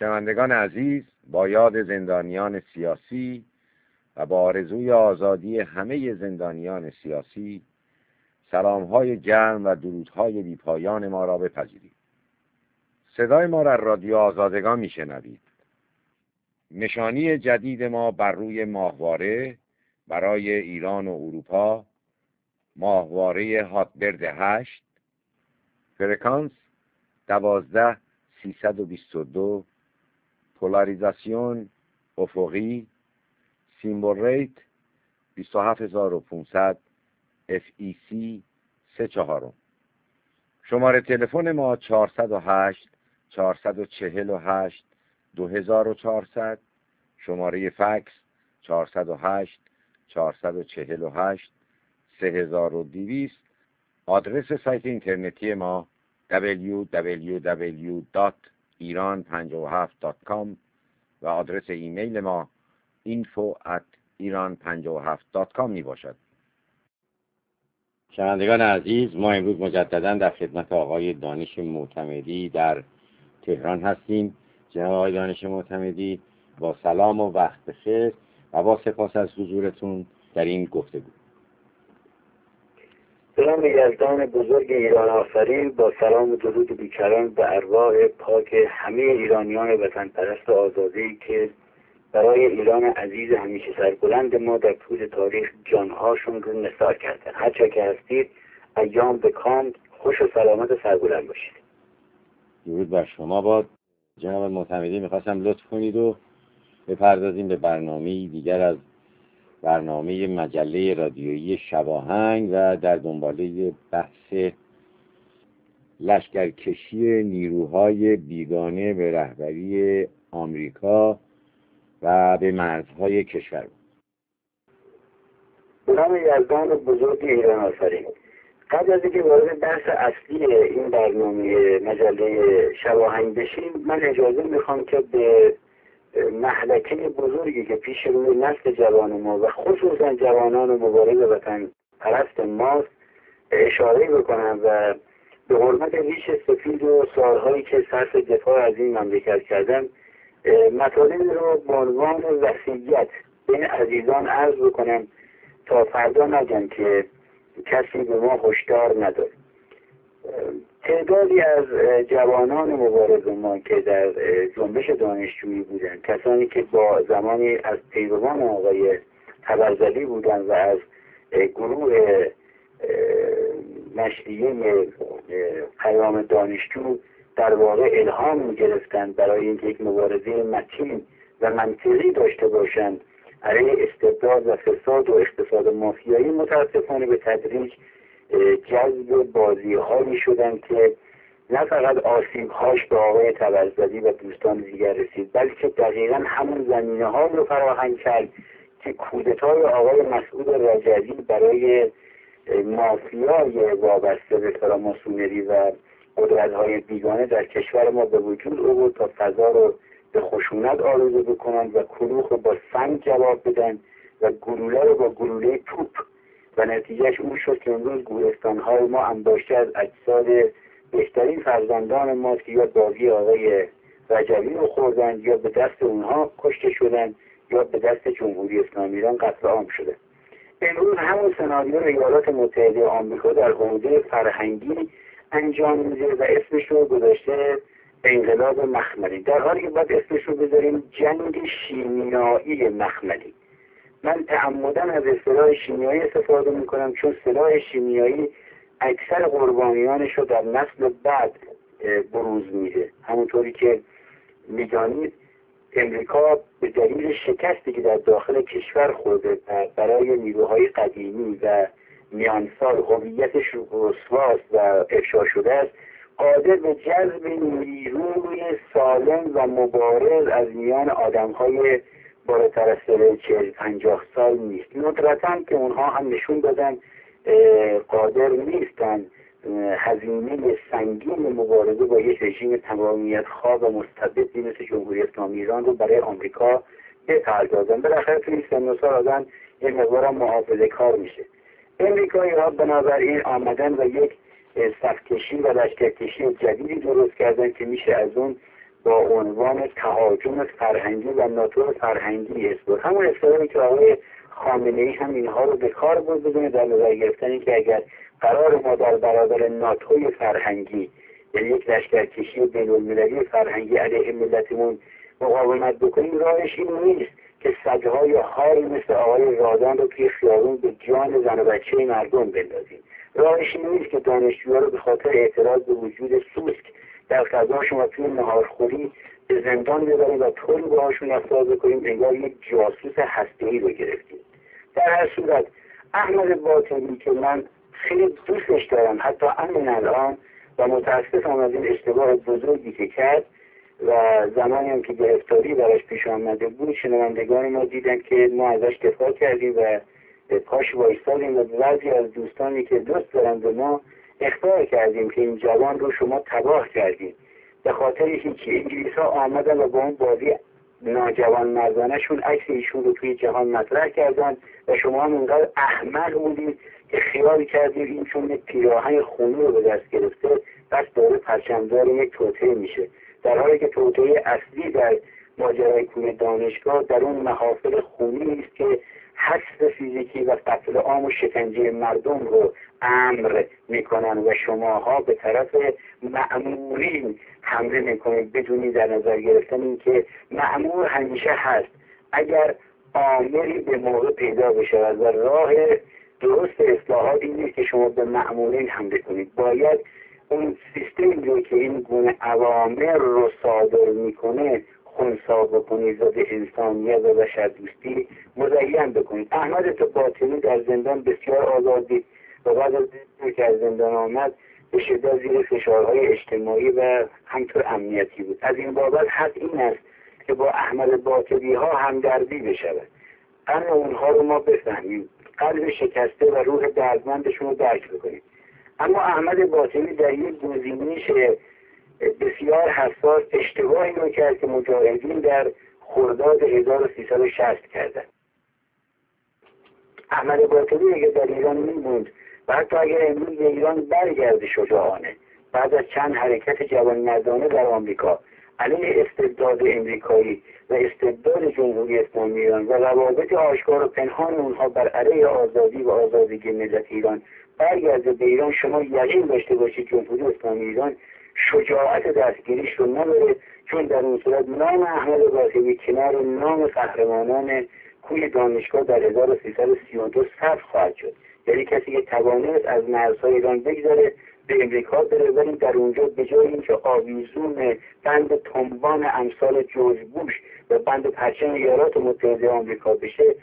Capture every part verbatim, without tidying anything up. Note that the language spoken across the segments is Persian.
شنوندگان عزیز، با یاد زندانیان سیاسی و با آرزوی آزادی همه زندانیان سیاسی، سلام‌های گرم و درودهای بی‌پایان ما را بپذیرید. صدای ما را رادیو آزادگان میشنوید. نشانی جدید ما بر روی ماهواره برای ایران و اروپا، ماهواره هاتبرد هشت، فرکانس دوازده سیصد و بیست و دو، پولاریزاسیون افقی، سیمبل ریت بیست و هفت هزار و پانصد، اف ای سی سه چهارم. شماره تلفن ما چهارصد و هشت چهارصد و چهل و هشت دو هزار و چهارصد، شماره فکس چهارصد و هشت چهارصد و چهل و هشت سه هزار و دویست. آدرس سایت اینترنتی ما دبلیو دبلیو دبلیو دات ایران پنجاه و هفت دات کام و آدرس ایمیل ما اینفو ات ایران پنجاه و هفت دات کام می باشد. شنوندگان عزیز، ما امروز مجددا در خدمت آقای دانش معتمدی در تهران هستیم. جناب آقای دانش معتمدی، با سلام و وقت بخیر و با سپاس از حضورتون در این گفتگو. سلام یزدان بزرگ ایران آفرین، با سلام و درود بیکران به ارواح پاک همه ایرانیان وطن پرست و آزاده‌ای که برای ایران عزیز همیشه سربلند ما در طول تاریخ جانهاشون رو نثار کردن. هرچه که هستید ایام به کام، خوش و سلامت و سربلند باشید. درود بر شما باد. جناب معتمدی، میخواستم لطف کنید و بپردازیم به برنامه دیگر از برنامه مجله رادیویی شباهنگ و در دنباله بحث لشکرکشی نیروهای بیگانه به رهبری آمریکا و به مرزهای کشور. به نام یزدان بزرگ ایران آفرین. قبل از اینکه وارد بحث اصلی این برنامه مجله شباهنگ بشیم، من اجازه میخوام که به مهلکه بزرگی که پیش روی نسل جوان ما و خصوصا جوانان مبارز وطن پرست ماست اشاره بکنم و به حرمت ریش سفید و سالهایی که صرف دفاع از این مملکت کردن، مطالب رو به عنوان وصیت بین عزیزان عرض بکنم تا فردا نگن که کسی به ما هشدار نداد. تعدادی از جوانان مبارز ما که در جنبش دانشجویی بودن، کسانی که با زمانی از پیروان آقای طبرزدی بودن و از گروه نشریه پیام دانشجو در واقع الهام می‌گرفتند برای اینکه یک مبارزه متین و منطقی داشته باشند علیه استبداد و فساد و اقتصاد مافیایی، متاسفانه به تدریج جذب بازی‌هایی شدند که نه فقط آسیب‌هاش به آقای طبرزدی و دوستان دیگر رسید، بلکه دقیقاً همون زمینه‌ها رو فراهم کرد که کودتای آقای مسعود رجبی برای مافیای وابسته به فراماسونری و قدرت‌های بیگانه در کشور ما به وجود آورد تا فضا رو به خشونت آلوده بکنند و کلوخ رو با سنگ جواب بدن و گلوله رو با گلوله توپ، و نتیجهش اون شد که امروز گورستان‌های ما انباشته از اجساد بهترین فرزندان ما که یا بازی آقای رجبی رو خوردن یا به دست اونها کشته شدن یا به دست جمهوری اسلامی ایران قتل عام شده. امروز همون سناریو ایالات متحده آمریکا در حوزه فرهنگی انجام میده و اسمش رو گذاشته انقلاب مخملی، در حالی که باید اسمش رو بذاریم جنگ شیمیایی مخملی. من تعمدن از اصطلاح شیمیایی استفاده میکنم چون سلاح شیمیایی اکثر قربانیانش رو در نسل بعد بروز میده. همونطوری که میدانید امریکا به دلیل شکستی که در داخل کشور خورده برای نیروهای قدیمی و میانسال هویتش رسواست و افشا شده است، قادر به جذب نیروی سالم و مبارز از میان آدمهای بالاتر از چهل پنجاه سال نیست. ندرتاً که اونها هم نشون دادن قادر نیستن هزینه سنگین مبارزه با یک رژیم تمامیت خواه و مستبدی مثل جمهوری اسلامی ایران رو برای آمریکا بپردازن. بالاخره توی این سن و سال آدم یک مقدار محافظه کار میشه. امریکایی ها بنابراین آمدن و یک صفکشی و لشکرکشی جدیدی درست کردن که میشه از اون با عنوان تهاجم فرهنگی و ناتو فرهنگی اسپورت، همون اصطلاحی که آقای خامنه‌ای هم اینها رو به کار برد بدون در نظر گرفتن که اگر قرار ما در برابر ناتوی فرهنگی، یعنی یک لشکرکشی بین‌المللی فرهنگی علیه ملتمون مقاومت بکنیم، راهش این نیست که سگ‌های حاری مثل آقای رادان رو توی خیابون به جان زن و بچه مردم بندازیم. راهش این نیست که دانشجوها رو به خاطر اعتراض به وجود سوسک در غذاشون و توی نهارخوری به زندان ببریم و طوری باهاشون رفتار بکنیم انگار یک جاسوس هسته‌ای رو گرفتیم. در هر صورت احمد باطنی که من خیلی دوستش دارم، حتی همین الان، و متاسفم از این اشتباه بزرگی که کرد و زمانی هم که گرفتاری براش پیش آمده بود، شنوندگان ما دیدن که ما ازش دفاع کردیم و پاش وایستادیم و بعضی از دوستانی که دوست دارن به ما اخبار کردیم که این جوان رو شما تباه کردیم به خاطر اینکه انگلیس ها آمدن و با اون بازی ناجوان مردانشون عکس ایشون رو توی جهان مطرح کردن و شما هم اونقدر احمق بودید که خیال کردید این چون یک پیراهن خونی رو به دست گرفته بس داره پرچمدار یک توطئه میشه، در حالی که توطئه اصلی در ماجرای کوی دانشگاه در اون محافل خونی است که حذف فیزیکی و قتل عام و شکنجه مردم رو امر میکنن و شماها به طرف مأمورین حمله میکنید بدونی در نظر گرفتن این که مأمور همیشه هست اگر آمری به موقع پیدا بشه و راه درست اصلاحات این نیست که شما به مأمورین حمله کنید. باید اون سیستمی رو که این گونه اوامر رو صادر میکنه خنثی بکنید و به انسانیت و بشردوستی مزین بکنید. احمد باطنی در زندان بسیار آزاد دید و بعد از که از زندان آمد به شدت زیر فشارهای اجتماعی و همطور امنیتی بود. از این بابت حد این است که با احمد باطنی ها همدردی بشود، غم اونها رو ما بفهمیم، قلب شکسته و روح دردمندشون رو درک بکنیم. اما احمد باطنی در یک گزینش بسیار حساس اشتباهی رو کرد که مجاهدین در خرداد هزار و سیصد و شصت کردن. احمد باطنی اگر در ایران میموند و حتی اگر امروز به ایران برگرده شجاعانه بعد از چند حرکت جوانمردانه در آمریکا علیه استبداد امریکایی و استبداد جمهوری اسلامی ایران و روابط آشکار و پنهان اونها بر علیه آزادی و آزادگی ملت ایران برگرده به ایران، شما یقین داشته باشید جمهوری اسلامی ایران شجاعت دستگیریش رو نداره، چون در اون صورت نام احمد باطنی کنار نام قهرمانان کوی دانشگاه در هزار و سیصد و سی و دو ثبت خواهد شد. یعنی کسی که توانست از مرزهای ایران بگذاره به امریکا بره، ولی در اونجا به جای اینکه آویزون بند تنبان امثال جورج بوش و بند پرچم ایالات متحده آمریکا بشه،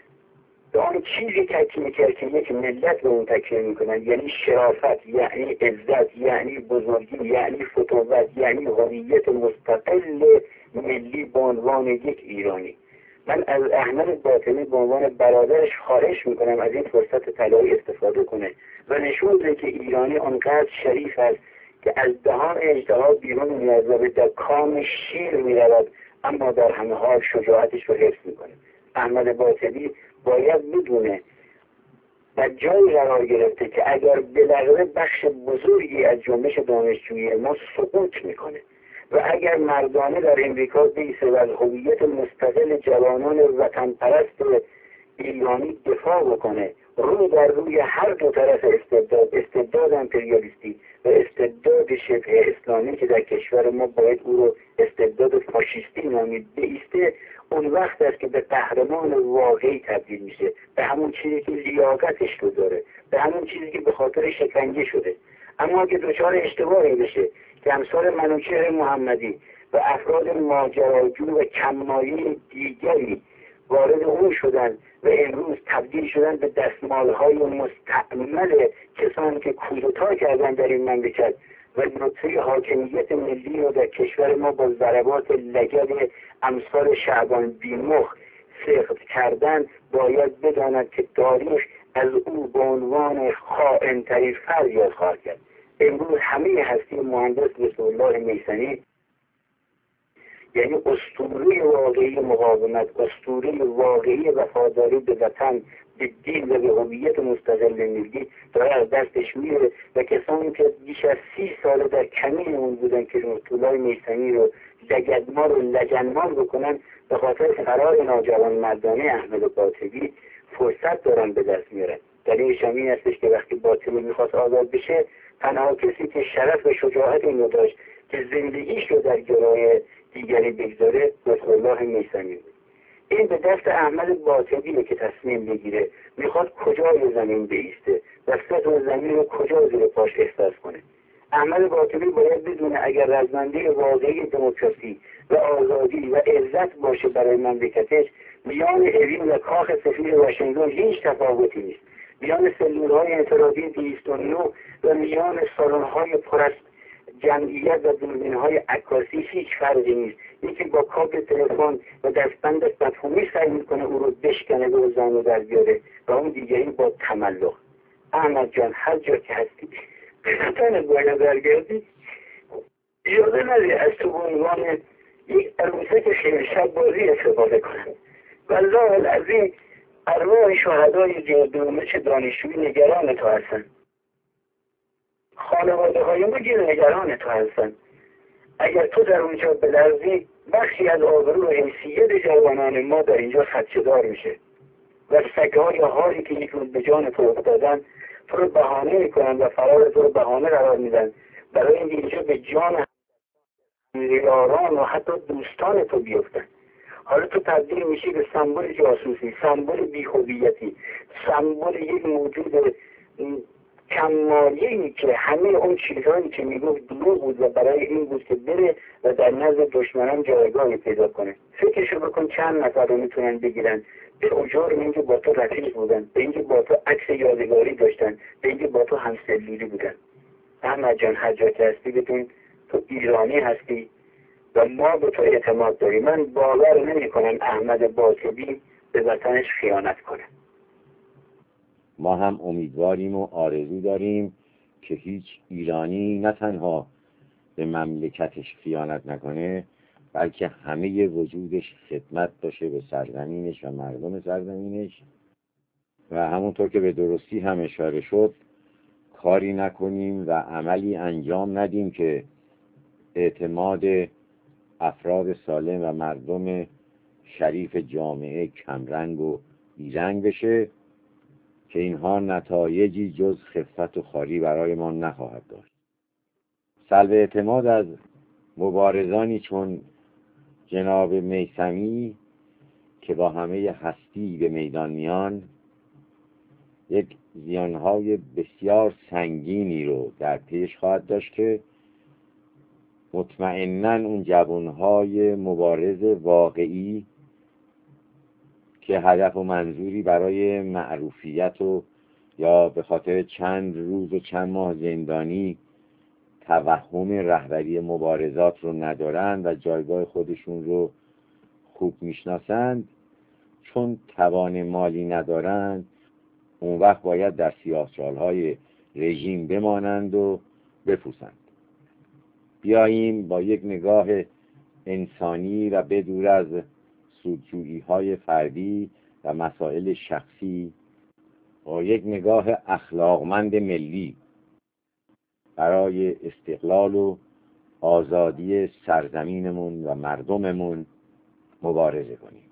به آن چیزی تکیه میکرد که یک ملت به اون تکیه میکنن، یعنی شرافت، یعنی عزت، یعنی بزرگی، یعنی فتوت، یعنی هویت مستقل ملی به عنوان یک ایرانی. من از احمد باطنی به عنوان برادرش خواهش میکنم از این فرصت طلایی استفاده کنه و نشون بده که ایرانی آنقدر شریف است که از دهان اجتهاد بیرون میاد و به کام شیر میرود، اما در همه حال شجاعتش رو حفظ میکنه. احمد باطنی باید بدونه در جایی قرار گرفته که اگر بلغه بخش بزرگی از جنبش دانشجویی ما سقوط میکنه و اگر مردانه در امریکا بیسه و از هویت مستقل جوانان وطن پرست ایرانی دفاع بکنه، رو در روی هر دو طرف استبداد، استبداد امپریالیستی و استبداد شبه اسلامی که در کشور ما باید او رو استبداد فاشیستی نامید بایسته، اون وقت است که به قهرمان واقعی تبدیل میشه، به همون چیزی که لیاقتش رو داره، به همون چیزی که به خاطر شکنجه شده. اما اگه دچار اشتباهی بشه که امثال منوچهر محمدی و افراد ماجراجو و کمایی دیگری وارد اون شدن و امروز تبدیل شدن به دستمالهای مستعمل کسانی که کودتا کردن در این مملکت و نطفه حاکمیت ملی رو در کشور ما با ضربات لگد امثال شعبان بیمخ سقط کردن، باید بداند که تاریخ از او به عنوان خائن‌ترین فرد یاد خواهد کرد. امروز همه هستی مهندس رسول الله میثمی یعنی اسطوره واقعی مقاومت، اسطوره واقعی وفاداری به وطن، به دین و به هویت مستقل ملی داره از دستش میره و کسانی که بیش از سی ساله در کمین اون بودن که رسولای میثمی رو لگدمال و لجنمال بکنن، به خاطر فرار ناجوان مردانه احمد باطلی فرصت دارن به دست میارن. دلیلش هم این هستش که وقتی باطلی میخواست آزاد بشه، تنها کسی که شرف و شجاعت اینو داشت که زندگیش رو در گروه دیگری بگذاره رسول الله میثمی بود. این به دست احمد باطلیه که تصمیم بگیره میخواد کجای زمین بیسته و سطح زمین رو کجا زیر پاش احساس کنه. احمد باطلی باید بدونه اگر رزمنده واقعی دموکراسی و آزادی و عزت باشه برای مملکتش، میان اوین و کاخ سفید واشنگتن هیچ تفاوتی نیست. میان سلولهای انفرادی دویست و نه و میان سالن‌های پر از جمعیت و دوربین‌های عکاسی هیچ فرقی نیست. یکی با کابل تلفن و دستبند مفهومی سعی میکنه او رو بشکنه و زانو در بیاره و اون دیگری با تملق. احمد جان هر جا که هستی بزنه باید برگردی، اجازه نداری از تو به عنوان یک عروسک خیلی شب بازی استفاده کنن. والله العظیم ارواح شهدای جردومش دانشجوی نگران تو هستن، خانواده های ما گیر نگران تو هستن. اگر تو در اونجا بلرزی، بخشی از آبرو و حیثیت جوانان ما در اینجا خدشه‌دار میشه و سگ‌ها یا حالی که یک روز به جان تو افتادن تو رو بهانه میکنن و فرار تو رو بهانه قرار میدن برای اینکه اینجا به جان یاران و حتی دوستان تو بیفتن. حالا تو تبدیل میشی به سمبل جاسوسی، سمبل بی‌هویتی، سمبل یک موجود کمالیه‌ای که همه اون چیزهایی که میگفت دروغ بود و برای این بود که بره و در نزد دشمنان جایگاهی پیدا کنه. فکرشو بکن چند نفر رو میتونن بگیرن به اجار اینکه با تو رفیق بودن، به اینکه با تو عکس یادگاری داشتن، به اینکه با تو همسلولی بودن. احمد جان هر جا که هستی بدون تو ایرانی هستی و ما به تو اعتماد داریم. من باور نمی کنم احمد باطلی به وطنش خیانت کنه. ما هم امیدواریم و آرزو داریم که هیچ ایرانی نه تنها به مملکتش خیانت نکنه، بلکه همه وجودش خدمت باشه به سرزمینش و مردم سرزمینش و همونطور که به درستی هم اشاره شد کاری نکنیم و عملی انجام ندیم که اعتماد افراد سالم و مردم شریف جامعه کمرنگ و بیرنگ بشه که اینها نتایجی جز خفت و خواری برای ما نخواهد داشت. سلب اعتماد از مبارزانی چون جناب میثمی که با همه هستی به میدان میان یک زیانهای بسیار سنگینی رو در پیش خواهد داشت که مطمئناً اون جوانهای مبارز واقعی که هدف و منظوری برای معروفیت و یا به خاطر چند روز و چند ماه زندانی توهم رهبری مبارزات رو ندارند و جایگاه خودشون رو خوب میشناسند، چون توان مالی ندارند اون وقت باید در سیاه‌چال‌های رژیم بمانند و بپوسند. بیاییم با یک نگاه انسانی و بدور از سودجویی‌های فردی و مسائل شخصی با یک نگاه اخلاقمند ملی برای استقلال و آزادی سرزمینمون و مردممون مبارزه کنیم.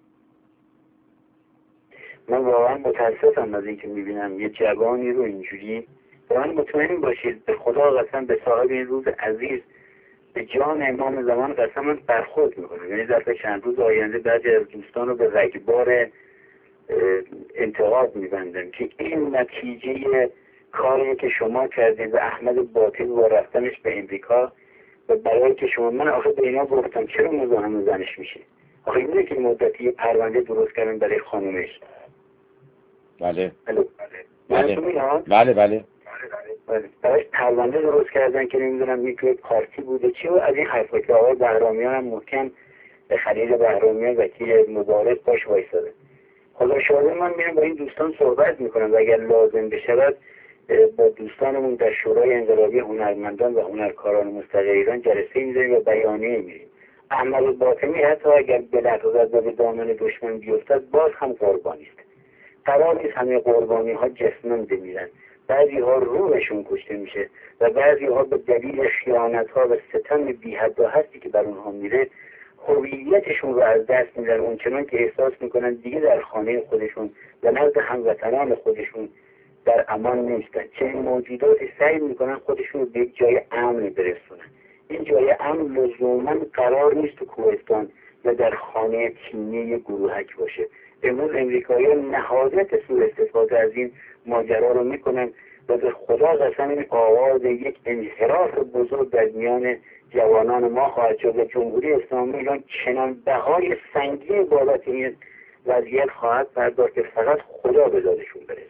من واقعا متاسفم از اینکه میبینم یه جوانی رو اینجوری. واقعا مطمئن باشید به خدا قسم به صاحب این روز عزیز به جان امام زمان قسم برخورد میکنه. یعنی در چند روز آینده بعضی از دوستان رو به رگبار انتقاد میبندن که این نتیجه کاری که شما کردید و احمد باطل با رفتنش به امریکا و برای که شما من آخه به اینا گفتم چرا مزاحم زنش میشه؟ آخه اینه که مدتی پرونده درست کردن برای خانومش. بله بله بله بله بله بله براش پرونده درست کردن که نمیدونم یک پارتی بوده چی و از این حرفا که آقای بهرامیان هم محکم به خلیل بهرامیان وکیل مبارز باش وایساده. خدا شاهد من میرم با این دوستان صحبت میکنم و اگر لازم بشود با دوستانمون در شورای انقلابی هنرمندان و هنرکاران مستقل ایران جلسه میذاریم و بیانیه میریم. احمد باطنی حتی اگر به لحظات به دامن دشمن بیفتد باز هم قربانی است. قرار نیست همه قربانی ها جسمن بمیرن. بعضی ها روحشون کشته میشه و بعضی ها به دلیل خیانت ها و ستم بی حد و حدی که بر اونها میره هویتشون رو از دست میدن، اونچنان که احساس میکنن دیگه در خانه خودشون و نزد هموطنان خودشون در امان نیستن. چنین موجوداتی سعی میکنن خودشون رو به یک جای امن برسونن. این جای امن لزوما قرار نیست تو کوهستان یا در خانه تیمی گروهک باشه. امروز امریکایی‌ها نهایت سوء استفاده از این ماجرا رو میکنن و به خدا قسم این آواز یک انحراف بزرگ در میان جوانان ما خواهد شد و جمهوری اسلامی ایران چنان بهای سنگین بابت این وضعیت خواهد پرداخت که فقط خدا به دادشون برسه.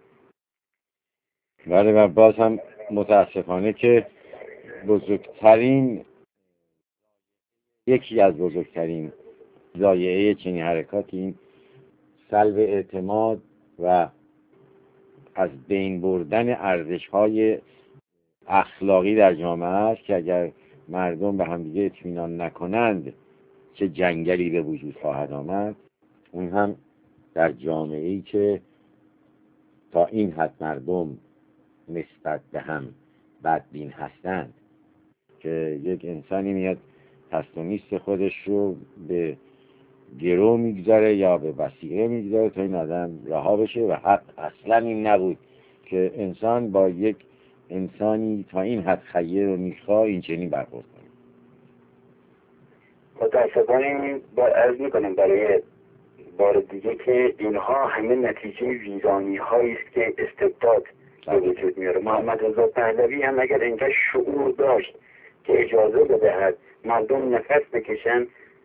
بله و باز هم متاسفانه که بزرگترین یکی از بزرگترین ضایعه چنین حرکاتی این سلب اعتماد و از بین بردن ارزش‌های اخلاقی در جامعه است که اگر مردم به همدیگه اطمینان نکنند چه جنگلی به وجود خواهد آمد. اون هم در جامعه‌ای که تا این حد مردم نسبت به هم بدبین هستند که یک انسانی میاد هست و نیست خودش رو به گرو میگذاره یا به وسیله میگذاره تا این آدم رها بشه و حق اصلا این نبود که انسان با یک انسانی تا این حد خیر و نیخواه این چنین برخورد کنه. متاسفانه با عرض میکنم برای بار دیگه که اینها همه نتیجه ویرانی هایی است که استبداد به وجود میاره. محمد رضا پهلوی هم اگر اینقدر شعور داشت که اجازه بدهد مردم نفس بکشن،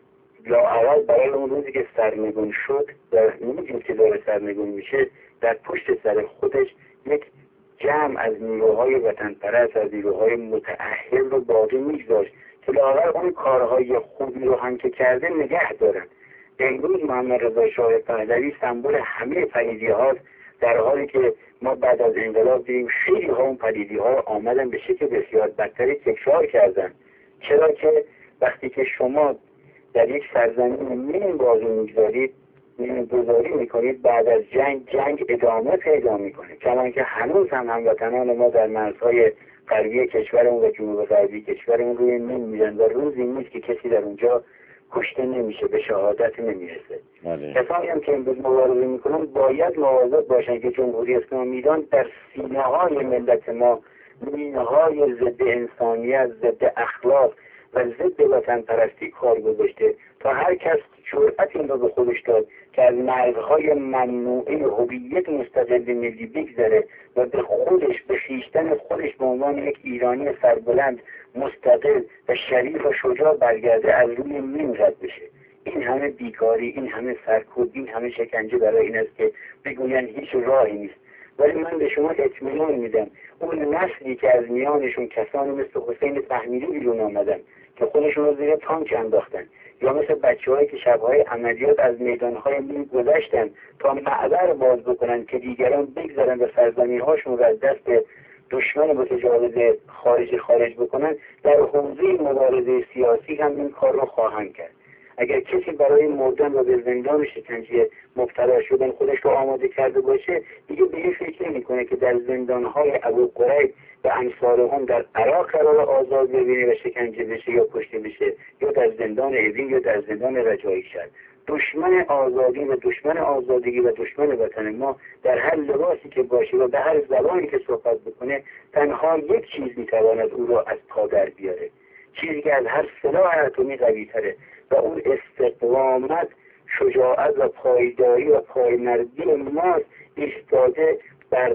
لااقل برای اون روزی که سرنگون شد در میدیم که داره سرنگون میشه در پشت سر خودش یک جمع از نیروهای وطن پرست، از نیروهای متأهل رو باقی میگذاشت که لااقل اون کارهای خوبی رو هم که کرده نگه دارن. امروز محمد رضا شاه پهلوی سمبل همه پلیدی هاست، در حالی که ما بعد از انقلاب دیدیم خیلی ها اون پلیدی ها آمدن به شکل بسیار بدتری تکرار کردن. چرا که وقتی که شما در یک سرزمین مین بازی میگذارید، مین گذاری میکنید، بعد از جنگ جنگ ادامه پیدا میکنه. کما که هنوز هم هموطنان ما در مرزهای غربی کشورمون و جنوب غربی کشورمون روی مین میرن و روزی نیست که کسی در اونجا کشته نمیشه، به شهادت نمیرسه. کسانی هم که امروز مبارزه میکنن باید مواظب باشن که جمهوری اسلامی ایران در سینه های ملت ما مینه های ضد انسانیت، ضد اخلاق و ضد وطن پرستی کار گذاشته تا هر کس جرأت این رو به خودش داد که از مرزهای ممنوعه هویت مستقل ملی بگذره و به خودش، به خویشتن خودش به عنوان یک ایرانی سربلند مستقل و شریف و شجاع برگرده، از روی مین رد بشه. این همه بیکاری، این همه سرکوب، این همه شکنجه برای این است که بگوین هیچ راهی نیست. ولی من به شما اطمینان میدم اون نسلی که از میانشون کسانی مثل حسین فهمیدی بیرون آمدن که خودشون رو زیر تانک انداختن، یا مثل بچه‌هایی که شب‌های عملیات از میدان‌های مین گذشتن تا معبر باز بکنن که دیگران بگذارن و سرزمین‌هاشون رو از دست دشمن متجاوز خارج خارج بکنن، در حوزه مبارزه سیاسی هم این کار رو خواهند کرد. اگر کسی برای مردن و به زندان شکنجه مبتلا شدن خودش رو آماده کرده باشه، دیگه به این فکر نمی‌کنه که در زندان‌های ابوغریب و امثال هم در عراق قرار آزاد ببینه و شکنجه بشه یا کشته بشه، یا در زندان اوین یا در زندان رجایی شد. دشمن آزادی و دشمن آزادگی و دشمن وطن ما در هر لباسی که باشه و به هر زبانی که صحبت بکنه تنها یک چیز میتواند او را از پا در بیاره، چیزی که از هر سلاح اتمی قوی تره، و اون استقامت، شجاعت و پایداری و پایمردی ما ایستاده بر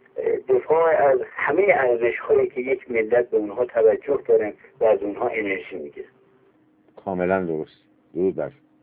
دفاع از همه ارزش‌هایی که یک ملت به اونها توجه دارن و از اونها انرژی میگیره. کاملا درست. درود بر